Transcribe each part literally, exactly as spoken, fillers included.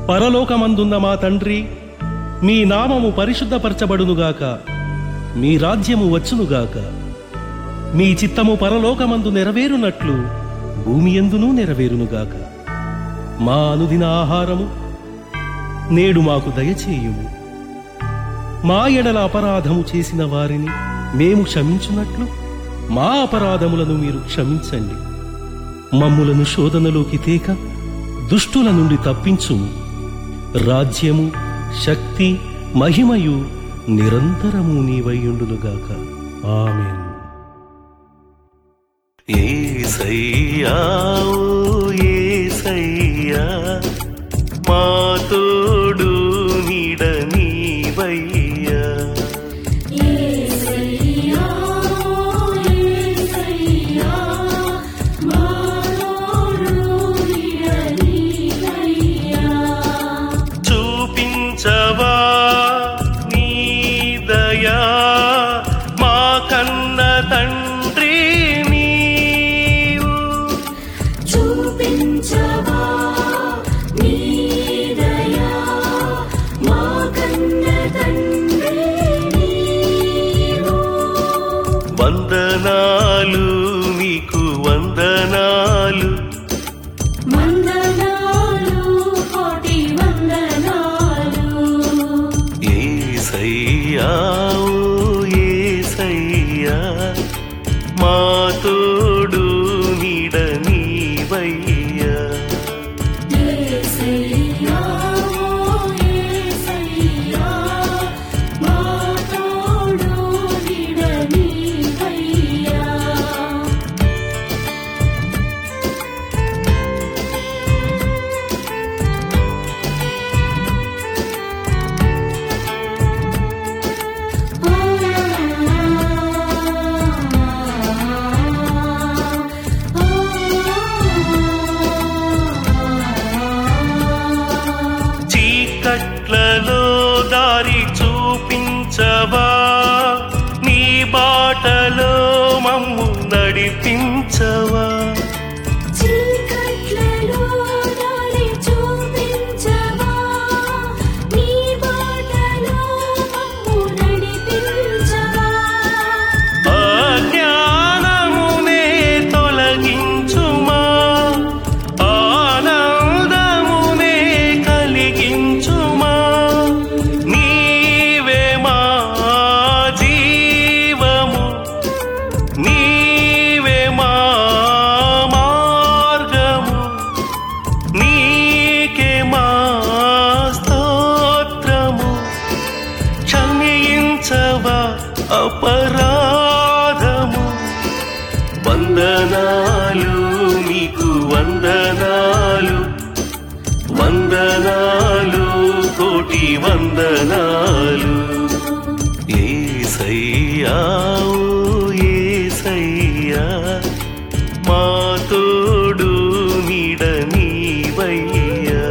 పరలోకమందున్న మా తండ్రి, మీ నామము పరిశుద్ధపరచబడునుగాక, మీ రాజ్యము వచ్చునుగాక, మీ చిత్తము పరలోకమందు నెరవేరునట్లు భూమి యందునూ నెరవేరునుగాక. మా అనుదిన ఆహారము నేడు మాకు దయచేయుము. మా ఎడల అపరాధము చేసిన వారిని మేము క్షమించున్నట్లు మా అపరాధములను మీరు క్షమించండి. మమ్ములను శోధనలోకి తేక దుష్టుల నుండి తప్పించుము. రాజ్యము, శక్తి, మహిమయు నిరంతరము నీవైయుండునుగాక. ఆమేన్. యేసయ్యా ఓ యేసయ్యా, మా తోడు నీడ నీవయ్యా. చూపించవా నీ దయా మా కన్న తండ్రి నీవు. చూపించవా నీ దయా మా కన్న తండ్రి నీవు. వందనాలు నీకు వందనాలు, వందనాలు కోటి వందనాలు. యేసయ్యా ఓ యేసయ్యా, మా తోడు నీడ నీవయ్యా. యేసయ్యా ఓ యేసయ్యా, మా తోడు నీడ నీవయ్యా. చీకట్లలో దారి చూపించవా, నీ బాటలో మమ్ము నడిపించవా. చీకట్లలో దారి చూపించవా, నీ బాటలో మమ్ము నడిపించవా. అజ్ఞానమునే తొలగించుమా, ఆనందమునే కలిగించుమా. నీవే మా జీవము, నీవే మా మార్గము, నీకే మా స్తోత్రము. క్షమించవా అపరాధము. వందనాలు నీకు వందనాలు, వందనాలు కోటి వందనాలు. యేసయ్యా ఓ యేసయ్యా, మా తోడు నీడ నీవయ్యా.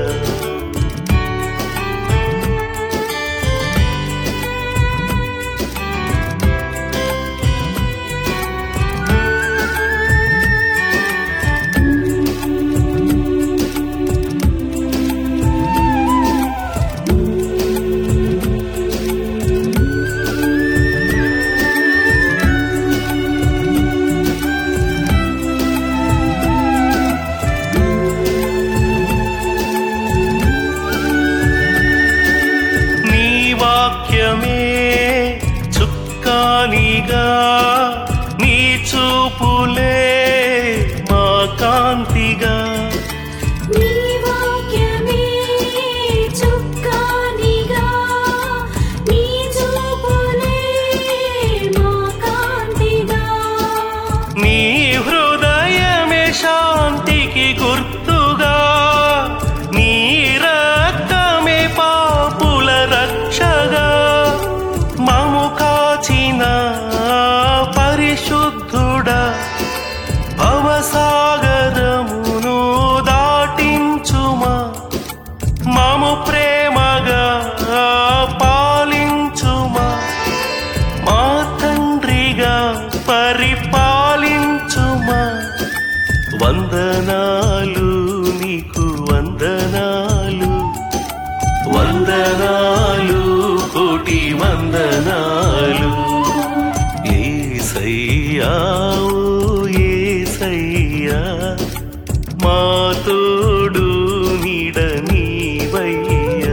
తోడు నీడ నీవయ్యా.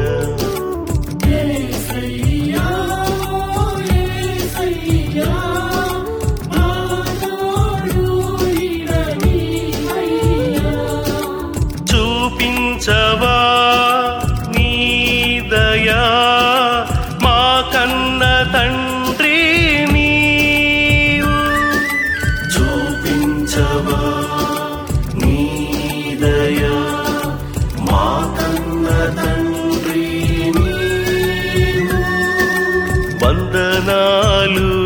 చూపించవా నీ దయా మా కన్న తండ్రి నీవు. చూపించవా నీ దయా మా కన్న తండ్రి నీవు. వందనాలు